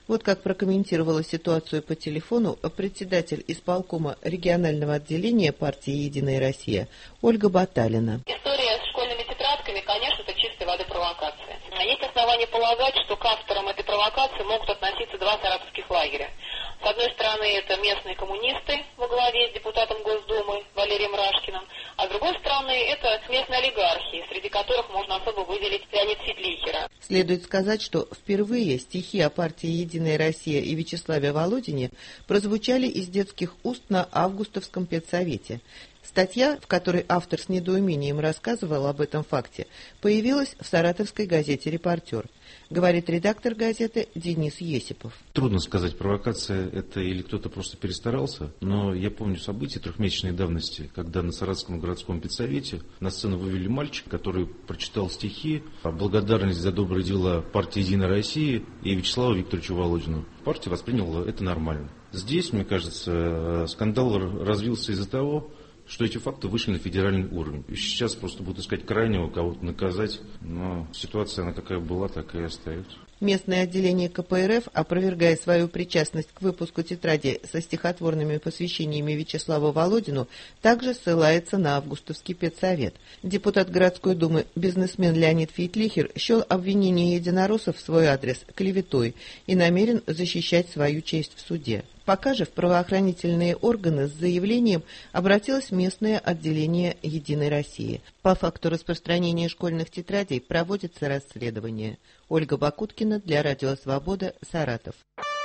Speaker 15: Вот как прокомментировала ситуацию по телефону председатель исполкома регионального отделения партии «Единая Россия» Ольга Баталина.
Speaker 16: История с школьными тетрадками, конечно, это чистой воды провокация. Есть основания полагать, что к авторам этой провокации могут относиться два саратовских лагеря. С одной стороны, это местные коммунисты во главе с депутатом Госдумы Валерием Рашкиным, а с другой стороны, это местные олигархи, среди которых можно особо выделить Леонида Фидлихера.
Speaker 15: Следует сказать, что впервые стихи о партии «Единая Россия» и Вячеславе Володине прозвучали из детских уст на августовском педсовете. Статья, в которой автор с недоумением рассказывал об этом факте, появилась в саратовской газете «Репортер», говорит редактор газеты Денис Есипов.
Speaker 17: Трудно сказать, провокация это или кто-то просто перестарался, но я помню события трехмесячной давности, когда на Саратовском городском педсовете на сцену вывели мальчика, который прочитал стихи о благодарности за добрые дела партии «Единая Россия» и Вячеславу Викторовичу Володину. Партия восприняла это нормально. Здесь, мне кажется, скандал развился из-за того, что эти факты вышли на федеральный уровень. И сейчас просто будут искать крайнего, кого-то наказать, но ситуация, она какая была, так и остается.
Speaker 15: Местное отделение ка пэ эр эф, опровергая свою причастность к выпуску тетради со стихотворными посвящениями Вячеславу Володину, также ссылается на августовский педсовет. Депутат городской думы, бизнесмен Леонид Фидлихер счел обвинение единороссов в свой адрес клеветой и намерен защищать свою честь в суде. Пока же в правоохранительные органы с заявлением обратилось местное отделение «Единой России». По факту распространения школьных тетрадей проводится расследование. Ольга Бакуткина для Радио Свобода, Саратов.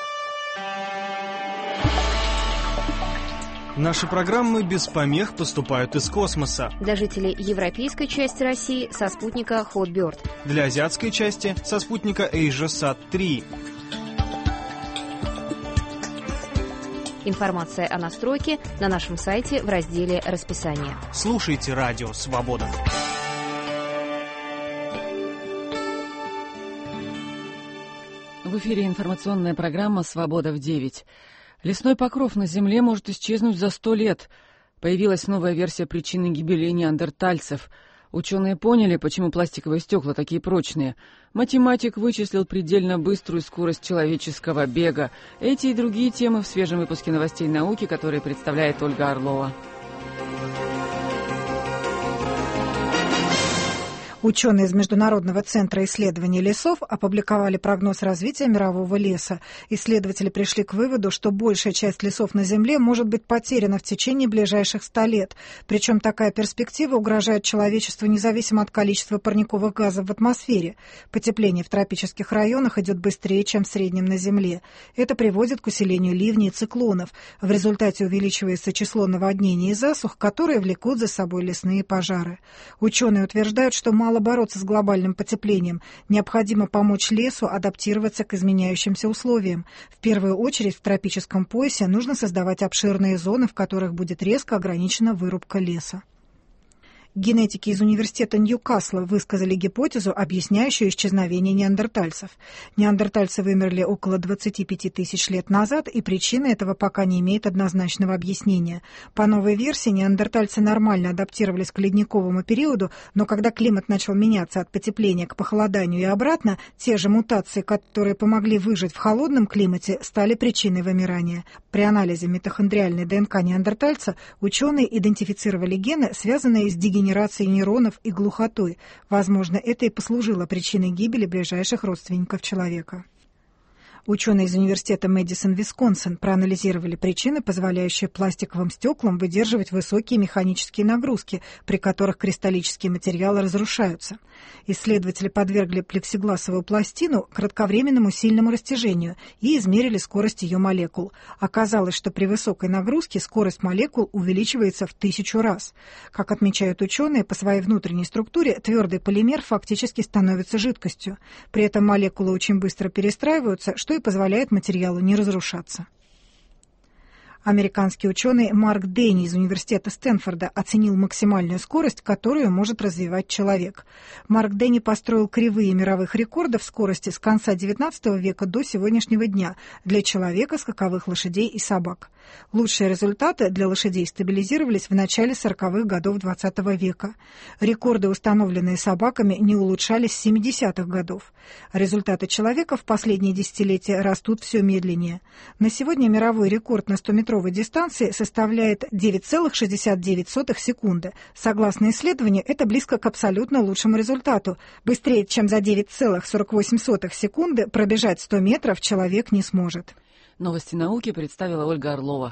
Speaker 18: Наши программы без помех поступают из космоса.
Speaker 19: Для жителей европейской части России со спутника Hotbird.
Speaker 18: Для азиатской части со спутника AsiaSat три.
Speaker 19: Информация о настройке на нашем сайте в разделе «Расписание».
Speaker 18: Слушайте Радио Свобода.
Speaker 2: В эфире информационная программа «Свобода в девять». Лесной покров на Земле может исчезнуть за сто лет. Появилась новая версия причины гибели неандертальцев. Ученые поняли, почему пластиковые стекла такие прочные. Математик вычислил предельно быструю скорость человеческого бега. Эти и другие темы в свежем выпуске новостей науки, которые представляет Ольга Орлова.
Speaker 20: Ученые из Международного центра исследований лесов опубликовали прогноз развития мирового леса. Исследователи пришли к выводу, что большая часть лесов на Земле может быть потеряна в течение ближайших ста лет. Причем такая перспектива угрожает человечеству независимо от количества парниковых газов в атмосфере. Потепление в тропических районах идет быстрее, чем в среднем на Земле. Это приводит к усилению ливней и циклонов. В результате увеличивается число наводнений и засух, которые влекут за собой лесные пожары. Ученые утверждают, что мало Мало бороться с глобальным потеплением. Необходимо помочь лесу адаптироваться к изменяющимся условиям. В первую очередь в тропическом поясе нужно создавать обширные зоны, в которых будет резко ограничена вырубка леса. Генетики из университета Ньюкасла высказали гипотезу, объясняющую исчезновение неандертальцев. Неандертальцы вымерли около двадцати пяти тысяч лет назад, и причина этого пока не имеет однозначного объяснения. По новой версии, неандертальцы нормально адаптировались к ледниковому периоду, но когда климат начал меняться от потепления к похолоданию и обратно, те же мутации, которые помогли выжить в холодном климате, стали причиной вымирания. При анализе митохондриальной ДНК неандертальца ученые идентифицировали гены, связанные с дегенерацией генерации нейронов и глухотой. Возможно, это и послужило причиной гибели ближайших родственников человека. Ученые из университета Мэдисон, Висконсин, проанализировали причины, позволяющие пластиковым стеклам выдерживать высокие механические нагрузки, при которых кристаллические материалы разрушаются. Исследователи подвергли плексигласовую пластину кратковременному сильному растяжению и измерили скорость ее молекул. Оказалось, что при высокой нагрузке скорость молекул увеличивается в тысячу раз. Как отмечают ученые, по своей внутренней структуре твердый полимер фактически становится жидкостью. При этом молекулы очень быстро перестраиваются, что и позволяет материалу не разрушаться. Американский ученый Марк Денни из университета Стэнфорда оценил максимальную скорость, которую может развивать человек. Марк Денни построил кривые мировых рекордов скорости с конца девятнадцатого века до сегодняшнего дня для человека, скаковых лошадей и собак. Лучшие результаты для лошадей стабилизировались в начале сороковых годов двадцатого века. Рекорды, установленные собаками, не улучшались с семидесятых годов. Результаты человека в последние десятилетия растут все медленнее. На сегодня мировой рекорд на стометровой дистанции составляет девять целых шестьдесят девять сотых секунды. Согласно исследованию, это близко к абсолютно лучшему результату. Быстрее, чем за девять целых сорок восемь сотых секунды пробежать сто метров человек не сможет.
Speaker 2: Новости науки представила Ольга Орлова.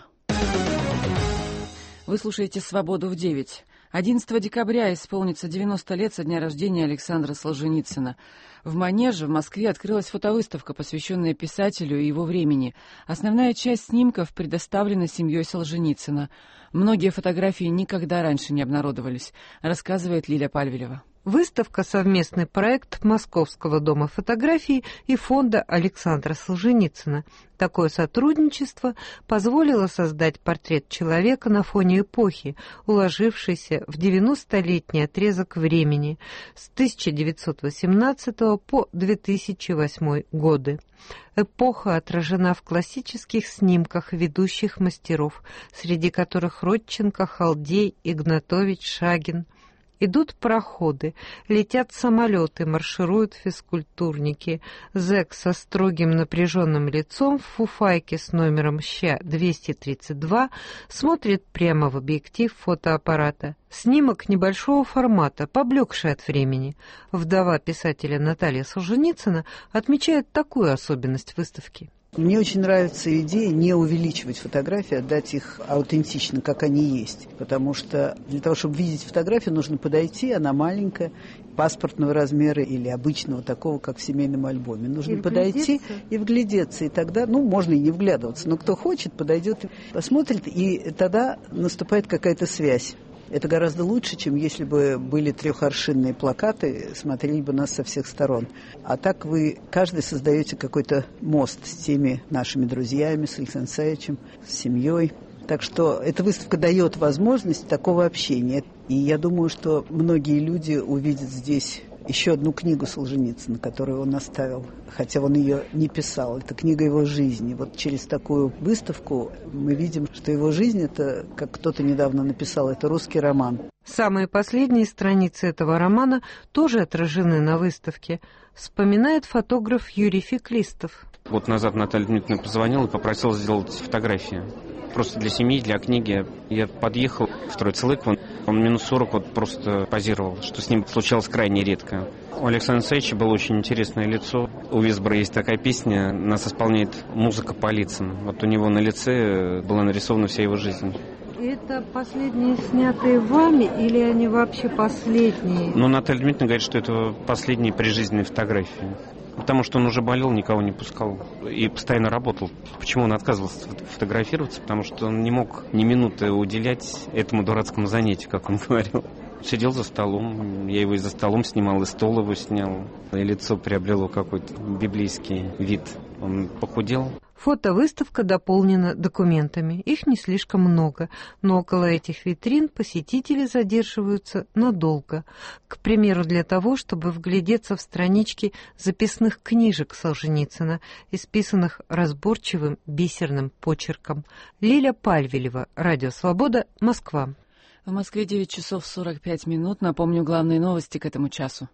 Speaker 2: Вы слушаете «Свободу в девять». одиннадцатого декабря исполнится девяносто лет со дня рождения Александра Солженицына. В Манеже в Москве открылась фотовыставка, посвященная писателю и его времени. Основная часть снимков предоставлена семьей Солженицына. Многие фотографии никогда раньше не обнародовались, рассказывает Лиля Пальвелева.
Speaker 21: Выставка — совместный проект Московского дома фотографии и фонда Александра Солженицына. Такое сотрудничество позволило создать портрет человека на фоне эпохи, уложившейся в девяностолетний отрезок времени с тысяча девятьсот восемнадцатого по две тысячи восьмой годы. Эпоха отражена в классических снимках ведущих мастеров, среди которых Родченко, Халдей, Игнатович, Шагин. Идут пароходы, летят самолеты, маршируют физкультурники. Зэк со строгим напряженным лицом в фуфайке с номером ща двести тридцать два смотрит прямо в объектив фотоаппарата. Снимок небольшого формата, поблекший от времени. Вдова писателя Наталья Солженицына отмечает такую особенность выставки.
Speaker 22: Мне очень нравится идея не увеличивать фотографии, а дать их аутентично, как они есть. Потому что для того, чтобы видеть фотографию, нужно подойти, она маленькая, паспортного размера или обычного, такого, как в семейном альбоме. Нужно и подойти и вглядеться. И тогда, ну, можно и не вглядываться, но кто хочет, подойдет, посмотрит, и тогда наступает какая-то связь. Это гораздо лучше, чем если бы были трехаршинные плакаты, смотрели бы нас со всех сторон. А так вы, каждый создаете какой-то мост с теми нашими друзьями, с Александром Саевичем, с семьей. Так что эта выставка дает возможность такого общения. И я думаю, что многие люди увидят здесь еще одну книгу Солженицына, которую он оставил, хотя он ее не писал. Это книга его жизни. Вот через такую выставку мы видим, что его жизнь — это, как кто-то недавно написал, это русский роман.
Speaker 21: Самые последние страницы этого романа тоже отражены на выставке, вспоминает фотограф Юрий Феклистов.
Speaker 23: Год назад Наталья Дмитриевна позвонила и попросила сделать фотографии. Просто для семьи, для книги. Я подъехал в Троицелык, он, он минус сорок вот просто позировал, что с ним случалось крайне редко. У Александра Саевича было очень интересное лицо. У Висбора есть такая песня, нас исполняет музыка по лицам. Вот у него на лице была нарисована вся его жизнь.
Speaker 21: Это последние снятые вами или они вообще последние?
Speaker 23: Ну, Наталья Дмитриевна говорит, что это последние прижизненные фотографии. Потому что он уже болел, никого не пускал и постоянно работал. Почему он отказывался фотографироваться? Потому что он не мог ни минуты уделять этому дурацкому занятию, как он говорил. Сидел за столом, я его и за столом снимал, и стол его снял. И лицо приобрело какой-то библейский вид. Он похудел.
Speaker 21: Фотовыставка дополнена документами. Их не слишком много, но около этих витрин посетители задерживаются надолго. К примеру, для того, чтобы вглядеться в странички записных книжек Солженицына, исписанных разборчивым бисерным почерком. Лиля Пальвелева, Радио Свобода, Москва.
Speaker 2: В Москве девять часов сорок пять минут. Напомню главные новости к этому часу.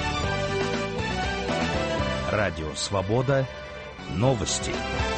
Speaker 4: Радио Свобода. Новости.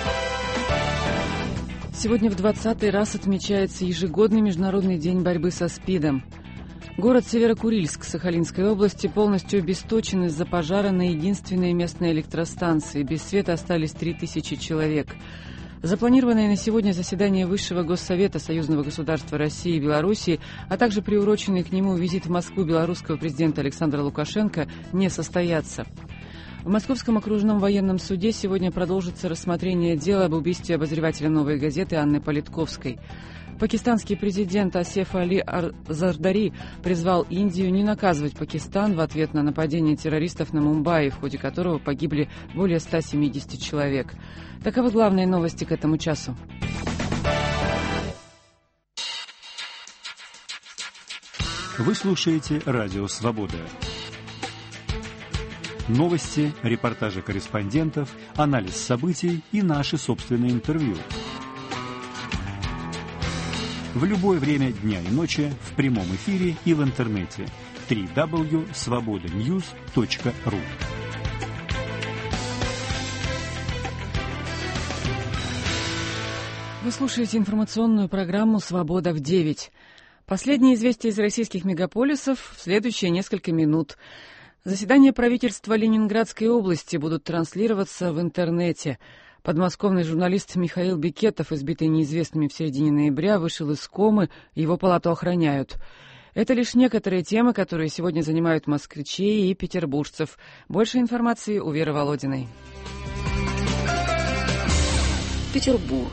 Speaker 2: Сегодня в двадцатый раз отмечается ежегодный Международный день борьбы со СПИДом. Город Северокурильск Сахалинской области полностью обесточен из-за пожара на единственной местной электростанции. Без света остались три тысячи человек. Запланированное на сегодня заседание Высшего Госсовета Союзного государства России и Белоруссии, а также приуроченный к нему визит в Москву белорусского президента Александра Лукашенко не состоятся. В Московском окружном военном суде сегодня продолжится рассмотрение дела об убийстве обозревателя «Новой газеты» Анны Политковской. Пакистанский президент Асиф Али Зардари призвал Индию не наказывать Пакистан в ответ на нападение террористов на Мумбаи, в ходе которого погибли более ста семидесяти человек. Таковы главные новости к этому часу.
Speaker 3: Вы слушаете «Радио Свобода». Новости, репортажи корреспондентов, анализ событий и наши собственные интервью. В любое время дня и ночи в прямом эфире и в интернете. дабл ю дабл ю дабл ю точка свобода ньюс точка ру.
Speaker 2: Вы слушаете информационную программу «Свобода в девять». Последние известия из российских мегаполисов в следующие несколько минут. Заседания правительства Ленинградской области будут транслироваться в интернете. Подмосковный журналист Михаил Бекетов, избитый неизвестными в середине ноября, вышел из комы, его палату охраняют. Это лишь некоторые темы, которые сегодня занимают москвичей и петербуржцев. Больше информации у Веры Володиной.
Speaker 5: Петербург.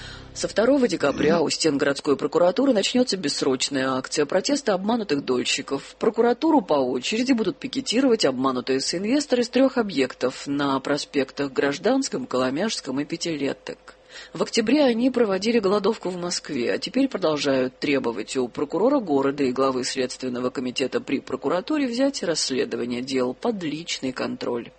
Speaker 5: Со второго декабря у стен городской прокуратуры начнется бессрочная акция протеста обманутых дольщиков. Прокуратуру по очереди будут пикетировать обманутые соинвесторы с трех объектов на проспектах Гражданском, Коломяжском и Пятилеток. В октябре они проводили голодовку в Москве, а теперь продолжают требовать у прокурора города и главы Следственного комитета при прокуратуре взять расследование дел под личный контроль.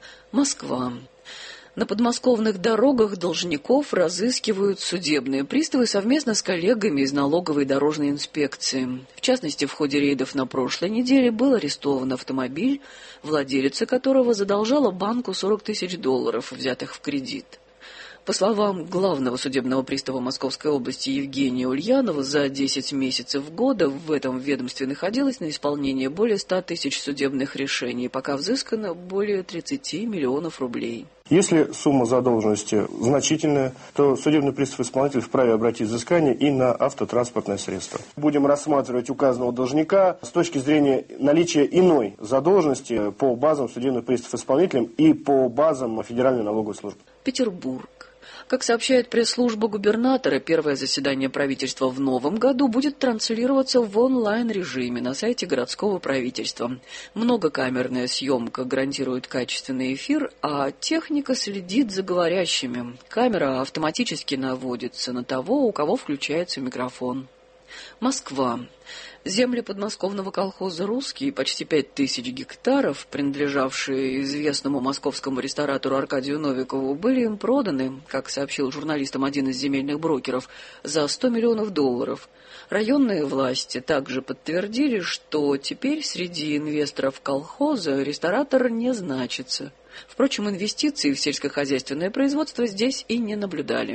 Speaker 5: Москва. На подмосковных дорогах должников разыскивают судебные приставы совместно с коллегами из налоговой и дорожной инспекции. В частности, в ходе рейдов на прошлой неделе был арестован автомобиль, владелица которого задолжала банку сорок тысяч долларов, взятых в кредит. По словам главного судебного пристава Московской области Евгения Ульянова, за десять месяцев года в этом ведомстве находилось на исполнении более ста тысяч судебных решений, пока взыскано более тридцати миллионов рублей.
Speaker 6: Если сумма задолженности значительная, то судебный пристав-исполнитель вправе обратить взыскание и на автотранспортное средство. Будем рассматривать указанного должника с точки зрения наличия иной задолженности по базам судебных пристав-исполнителям и по базам Федеральной налоговой службы.
Speaker 5: Петербург. Как сообщает пресс-служба губернатора, первое заседание правительства в новом году будет транслироваться в онлайн-режиме на сайте городского правительства. Многокамерная съемка гарантирует качественный эфир, а техника следит за говорящими. Камера автоматически наводится на того, у кого включается микрофон. Москва. Земли подмосковного колхоза «Русские», почти пять тысяч гектаров, принадлежавшие известному московскому ресторатору Аркадию Новикову, были им проданы, как сообщил журналистам один из земельных брокеров, за сто миллионов долларов. Районные власти также подтвердили, что теперь среди инвесторов колхоза ресторатор не значится. Впрочем, инвестиции в сельскохозяйственное производство здесь и не наблюдали.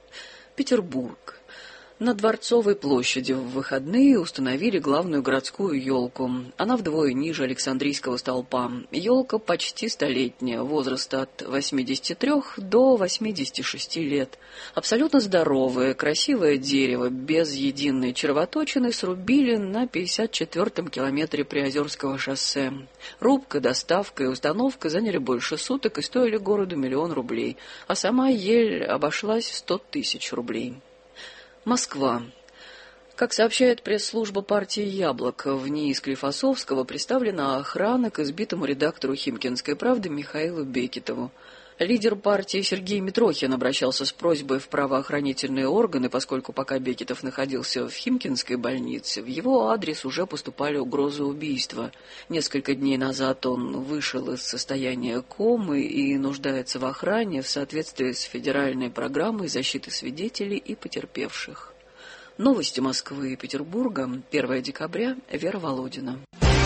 Speaker 5: Петербург. На Дворцовой площади в выходные установили главную городскую елку. Она вдвое ниже Александрийского столпа. Елка почти столетняя, возраста от восьмидесяти трёх до восьмидесяти шести лет. Абсолютно здоровое, красивое дерево, без единой червоточины, срубили на пятьдесят четвёртом километре Приозерского шоссе. Рубка, доставка и установка заняли больше суток и стоили городу миллион рублей, а сама ель обошлась в сто тысяч рублей. Москва. Как сообщает пресс-служба партии «Яблоко», в НИИ Склифосовского представлена охрана к избитому редактору «Химкинской правды» Михаилу Бекетову. Лидер партии Сергей Митрохин обращался с просьбой в правоохранительные органы, поскольку пока Бекетов находился в Химкинской больнице, в его адрес уже поступали угрозы убийства. Несколько дней назад он вышел из состояния комы и нуждается в охране в соответствии с федеральной программой защиты свидетелей и потерпевших. Новости Москвы и Петербурга. первое декабря. Вера Володина.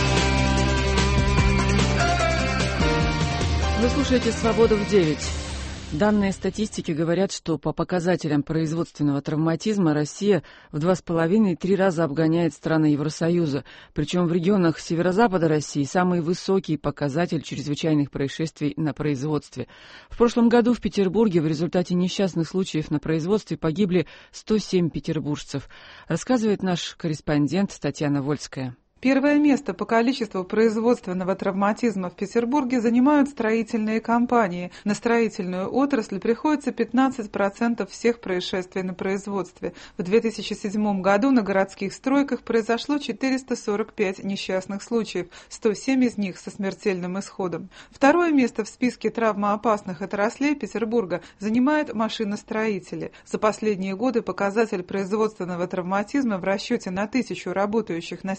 Speaker 2: Вы слушаете «Свободу в девять». Данные статистики говорят, что по показателям производственного травматизма Россия в два с половиной и три раза обгоняет страны Евросоюза. Причем в регионах северо-запада России самый высокий показатель чрезвычайных происшествий на производстве. В прошлом году в Петербурге в результате несчастных случаев на производстве погибли сто семь петербуржцев, рассказывает наш корреспондент Татьяна Вольская.
Speaker 24: Первое место по количеству производственного травматизма в Петербурге занимают строительные компании. На строительную отрасль приходится пятнадцать процентов всех происшествий на производстве. В две тысячи седьмом году на городских стройках произошло четыреста сорок пять несчастных случаев, сто семь из них со смертельным исходом. Второе место в списке травмоопасных отраслей Петербурга занимают машиностроители. За последние годы показатель производственного травматизма в расчете на тысячу работающих на северо-западе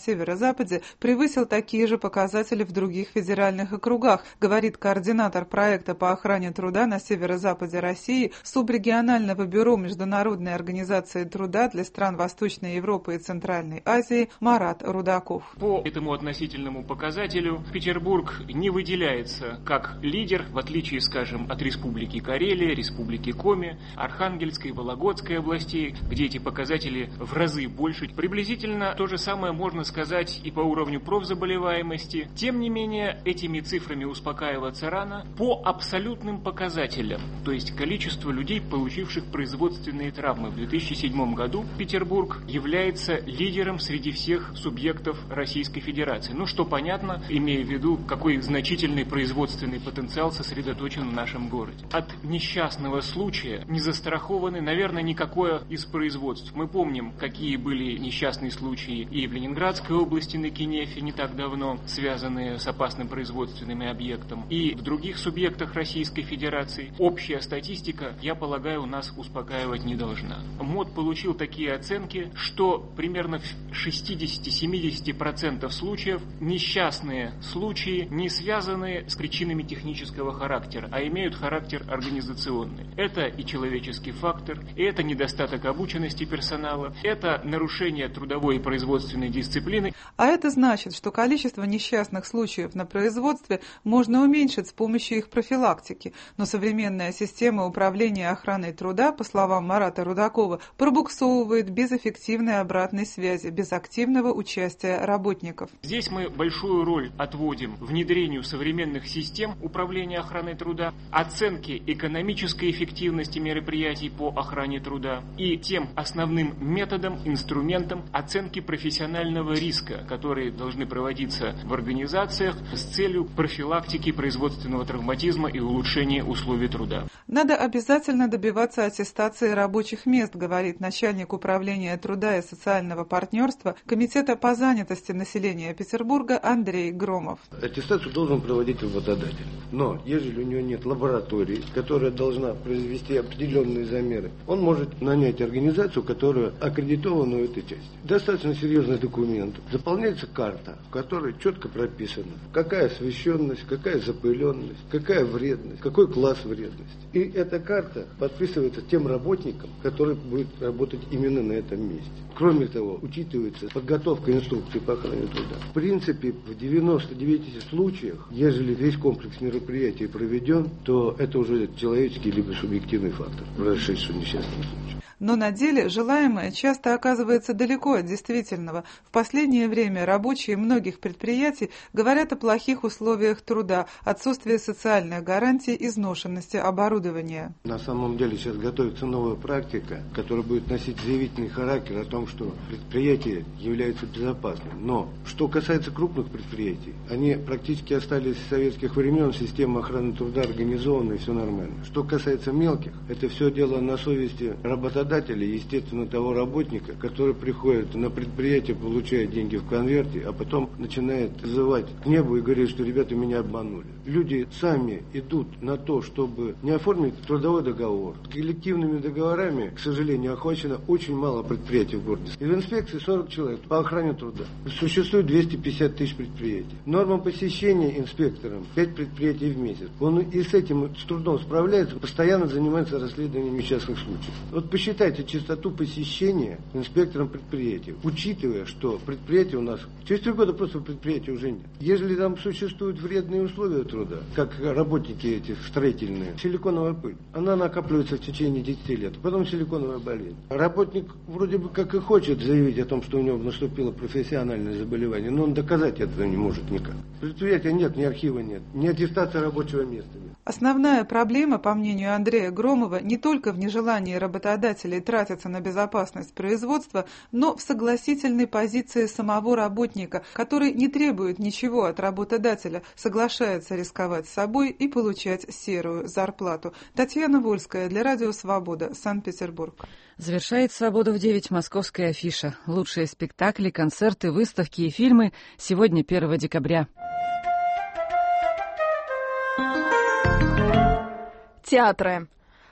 Speaker 24: северо-западе превысил такие же показатели в других федеральных округах, говорит координатор проекта по охране труда на северо-западе России субрегионального бюро Международной организации труда для стран Восточной Европы и Центральной Азии Марат Рудаков.
Speaker 7: По этому относительному показателю Петербург не выделяется как лидер, в отличие, скажем, от Республики Карелия, Республики Коми, Архангельской, Вологодской областей, где эти показатели в разы больше. Приблизительно то же самое можно сказать и по уровню профзаболеваемости. Тем не менее, этими цифрами успокаиваться рано. По абсолютным показателям, то есть количество людей, получивших производственные травмы в две тысячи седьмом году, Петербург является лидером среди всех субъектов Российской Федерации. Ну, что понятно, имея в виду, какой значительный производственный потенциал сосредоточен в нашем городе. От несчастного случая не застрахованы, наверное, никакое из производств. Мы помним, какие были несчастные случаи и в Ленинградской области на Кинефе не так давно, связанные с опасным производственным объектом, и в других субъектах Российской Федерации. Общая статистика, я полагаю, нас успокаивать не должна. МОД получил такие оценки, что примерно в шестьдесят-семьдесят процентов случаев несчастные случаи не связаны с причинами технического характера, а имеют характер организационный. Это и человеческий фактор, и это недостаток обученности персонала, это нарушение трудовой и производственной дисциплины.
Speaker 24: А это значит, что количество несчастных случаев на производстве можно уменьшить с помощью их профилактики. Но современная система управления охраной труда, по словам Марата Рудакова, пробуксовывает без эффективной обратной связи, без активного участия работников.
Speaker 7: Здесь мы большую роль отводим внедрению современных систем управления охраной труда, оценке экономической эффективности мероприятий по охране труда и тем основным методам, инструментам оценки профессионального риска, которые должны проводиться в организациях с целью профилактики производственного травматизма и улучшения условий труда.
Speaker 24: Надо обязательно добиваться аттестации рабочих мест, говорит начальник управления труда и социального партнерства Комитета по занятости населения Петербурга Андрей Громов.
Speaker 8: Аттестацию должен проводить работодатель. Но если у него нет лаборатории, которая должна произвести определенные замеры, он может нанять организацию, которая аккредитована в этой части. Достаточно серьезный документ. Заполняется карта, в которой четко прописано, какая освещенность, какая запыленность, какая вредность, какой класс вредности. И эта карта подписывается тем работникам, который будет работать именно на этом месте. Кроме того, учитывается подготовка инструкций по охране труда. В принципе, в девяноста девяти случаях, если весь комплекс мероприятий проведен, то это уже человеческий либо субъективный фактор, происшедший несчастный случай.
Speaker 24: Но на деле желаемое часто оказывается далеко от действительного. В последнее время рабочие многих предприятий говорят о плохих условиях труда, отсутствии социальных гарантий, изношенности оборудования.
Speaker 8: На самом деле сейчас готовится новая практика, которая будет носить заявительный характер о том, что предприятие является безопасным. Но что касается крупных предприятий, они практически остались с советских времен, система охраны труда организована и все нормально. Что касается мелких, это все дело на совести работодателя, естественно, того работника, который приходит на предприятие, получает деньги в конверте, а потом начинает вызывать к небу и говорит, что ребята меня обманули. Люди сами идут на то, чтобы не оформить трудовой договор. Коллективными договорами, к сожалению, охвачено очень мало предприятий в городе. И в инспекции сорок человек по охране труда. Существует двести пятьдесят тысяч предприятий. Норма посещения инспектором пять предприятий в месяц. Он и с этим с трудом справляется, постоянно занимается расследованием несчастных случаев. Вот посчитайте частоту посещения инспектором предприятия, учитывая, что предприятие у нас через три года просто предприятия уже нет. Если там существуют вредные условия труда, как работники эти строительные, силиконовая пыль, она накапливается в течение десяти лет, потом силиконовая болезнь. Работник вроде бы как и хочет заявить о том, что у него наступило профессиональное заболевание, но он доказать это не может никак. Предприятия нет, ни архива нет, ни аттестации рабочего места нет.
Speaker 24: Основная проблема, по мнению Андрея Громова, не только в нежелании работодателей тратиться на безопасность производства, но в согласительной позиции самого работника, который не требует ничего от работодателя, соглашается рисковать собой и получать серую зарплату. Татьяна Вольская для Радио Свобода, Санкт-Петербург.
Speaker 2: Завершает «Свобода в девять» московская афиша. Лучшие спектакли, концерты, выставки и фильмы сегодня, первого декабря.
Speaker 9: Театры.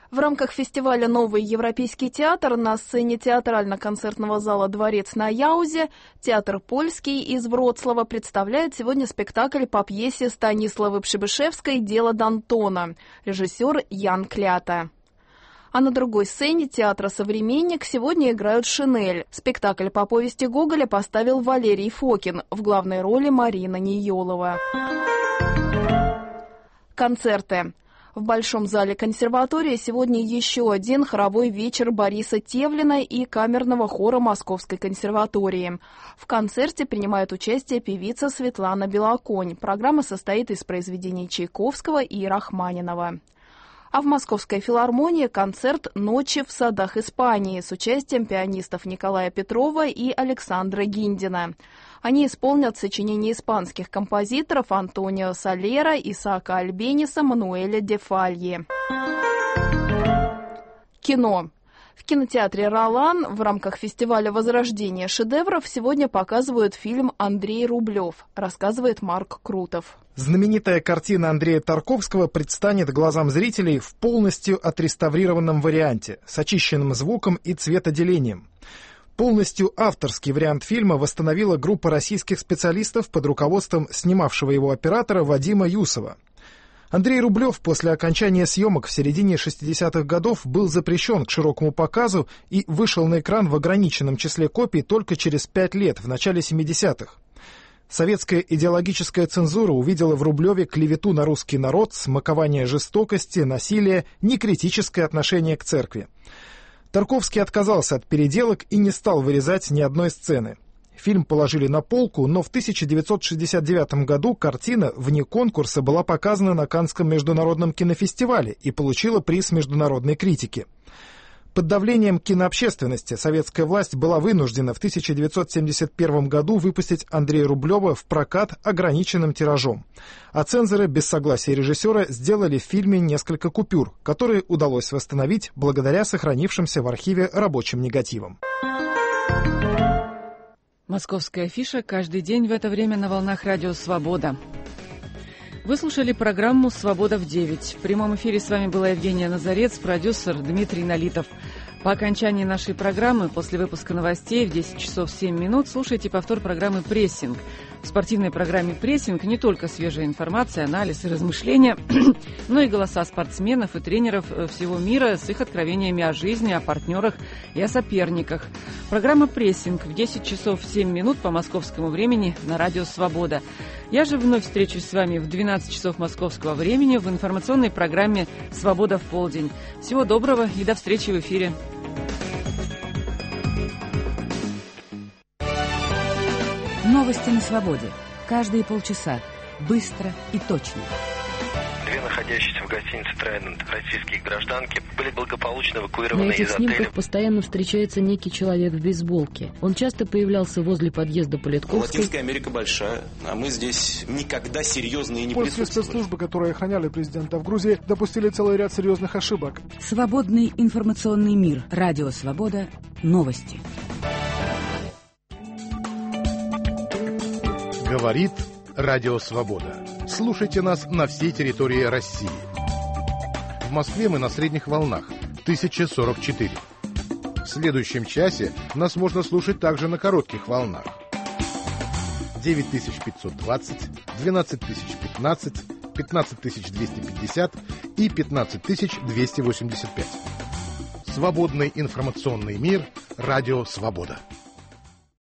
Speaker 1: В рамках фестиваля «Новый европейский театр» на сцене театрально-концертного зала «Дворец на Яузе» театр польский из Вроцлава представляет сегодня спектакль по пьесе Станиславы Пшибышевской «Дело Д'Антона», режиссер Ян Клята. А на другой сцене театра «Современник» сегодня играют «Шинель». Спектакль по повести Гоголя поставил Валерий Фокин, в главной роли Марина Ниелова. Концерты. В Большом зале консерватории сегодня еще один хоровой вечер Бориса Тевлина и камерного хора Московской консерватории. В концерте принимает участие певица Светлана Белоконь. Программа состоит из произведений Чайковского и Рахманинова. А в Московской филармонии концерт «Ночи в садах Испании» с участием пианистов Николая Петрова и Александра Гиндина. Они исполнят сочинения испанских композиторов Антонио Солера, Исаака Альбениса, Мануэля де Фальи. Кино. В кинотеатре «Ролан» в рамках фестиваля «Возрождение шедевров» сегодня показывают фильм «Андрей Рублев», рассказывает Марк Крутов.
Speaker 9: Знаменитая картина Андрея Тарковского предстанет глазам зрителей в полностью отреставрированном варианте, с очищенным звуком и цветоделением. Полностью авторский вариант фильма восстановила группа российских специалистов под руководством снимавшего его оператора Вадима Юсова. Андрей Рублев после окончания съемок в середине шестидесятых годов был запрещен к широкому показу и вышел на экран в ограниченном числе копий только через пять лет, в начале семидесятых. Советская идеологическая цензура увидела в Рублеве клевету на русский народ, смакование жестокости, насилия, некритическое отношение к церкви. Тарковский отказался от переделок и не стал вырезать ни одной сцены. Фильм положили на полку, но в тысяча девятьсот шестьдесят девятом году картина вне конкурса была показана на Каннском международном кинофестивале и получила приз международной критики. Под давлением кинообщественности советская власть была вынуждена в тысяча девятьсот семьдесят первом году выпустить Андрея Рублева в прокат ограниченным тиражом. А цензоры без согласия режиссера сделали в фильме несколько купюр, которые удалось восстановить благодаря сохранившимся в архиве рабочим негативам.
Speaker 2: Московская афиша каждый день в это время на волнах радио «Свобода». Вы слушали программу «Свобода в девять». В прямом эфире с вами была Евгения Назарец, продюсер Дмитрий Налитов. По окончании нашей программы, после выпуска новостей в десять часов семь минут, слушайте повтор программы «Прессинг». В спортивной программе «Прессинг» не только свежая информация, анализ и размышления, но и голоса спортсменов и тренеров всего мира с их откровениями о жизни, о партнерах и о соперниках. Программа «Прессинг» в десять часов семь минут по московскому времени на радио «Свобода». Я же вновь встречусь с вами в двенадцать часов московского времени в информационной программе «Свобода в полдень». Всего доброго и до встречи в эфире.
Speaker 10: Новости на свободе. Каждые полчаса. Быстро и точно.
Speaker 12: Две находящиеся в гостинице Трайдент российские гражданки были благополучно эвакуированы
Speaker 11: из отеля. На этих снимках
Speaker 12: отеля.
Speaker 11: Постоянно встречается некий человек в бейсболке. Он часто появлялся возле подъезда Политковской.
Speaker 25: Латинская Америка большая, а мы здесь никогда серьезные не
Speaker 26: присутствовали. После спецслужбы, которые охраняли президента в Грузии, допустили целый ряд серьезных ошибок.
Speaker 10: Свободный информационный мир. Радио «Свобода». Новости.
Speaker 27: Говорит Радио Свобода. Слушайте нас на всей территории России. В Москве мы на средних волнах тысяча сорок четыре. В следующем часе нас можно слушать также на коротких волнах девять тысяч пятьсот двадцать, двенадцать тысяч пятнадцать, пятнадцать тысяч двести пятьдесят и пятнадцать тысяч двести восемьдесят пять. Свободный информационный мир. Радио Свобода.